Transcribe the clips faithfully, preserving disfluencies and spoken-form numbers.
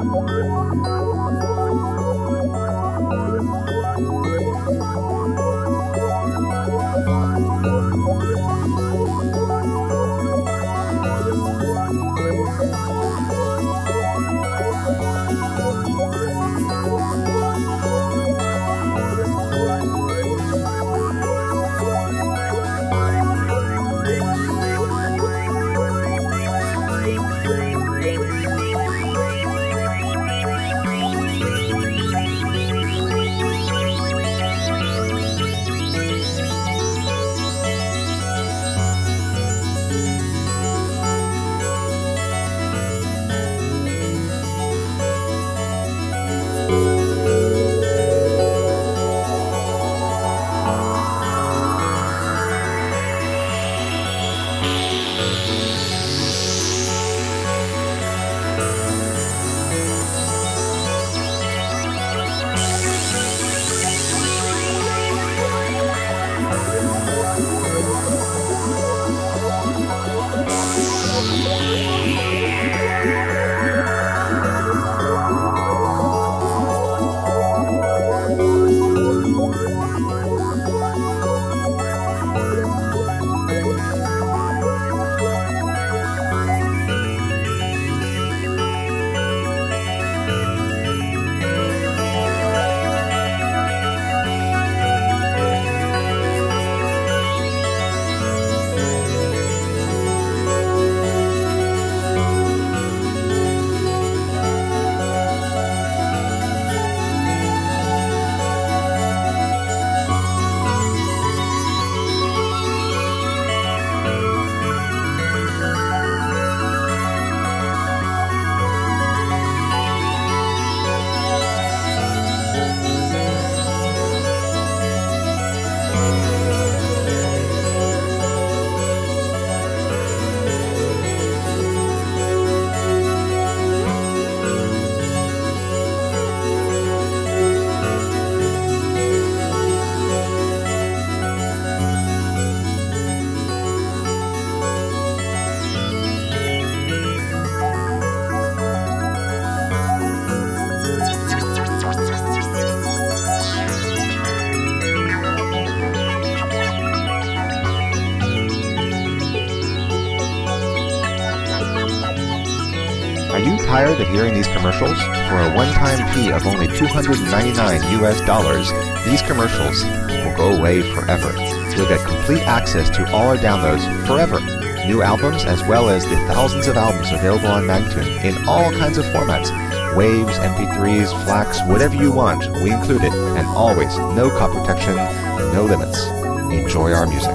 Are you tired of hearing these commercials? For a one-time fee of only two hundred ninety-nine U S dollars, these commercials will go away forever. You'll get complete access to all our downloads forever. New albums as well as the thousands of albums available on Magnatune in all kinds of formats. Waves, M P threes, FLACs, whatever you want, we include it. And always, no copy protection, no limits. Enjoy our music.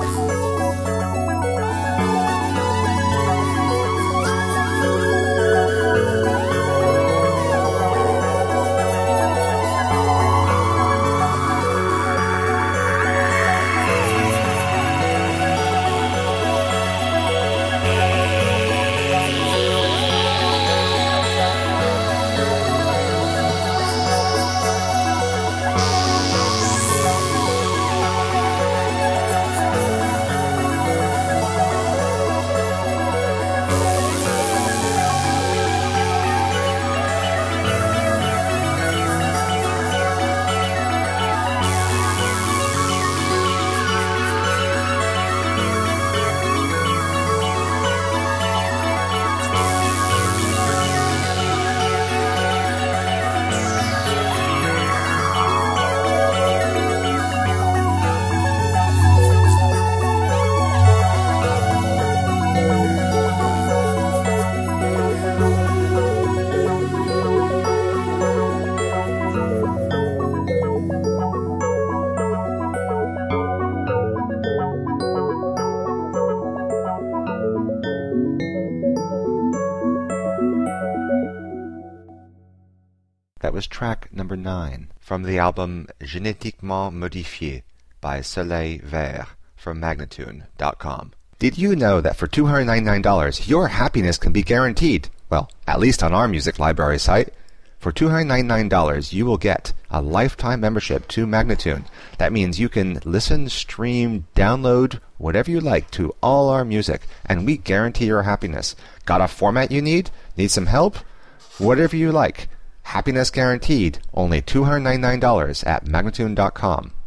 That was track number nine from the album Génétiquement Modifié by Soleil Vert from Magnatune dot com. Did you know that for two hundred ninety-nine dollars your happiness can be guaranteed? Well, at least on our music library site. For two hundred ninety-nine dollars you will get a lifetime membership to Magnatune. That means you can listen, stream, download, whatever you like to all our music, and we guarantee your happiness. Got a format you need? Need some help? Whatever you like. Happiness guaranteed. Only two hundred ninety-nine dollars at Magnatune dot com.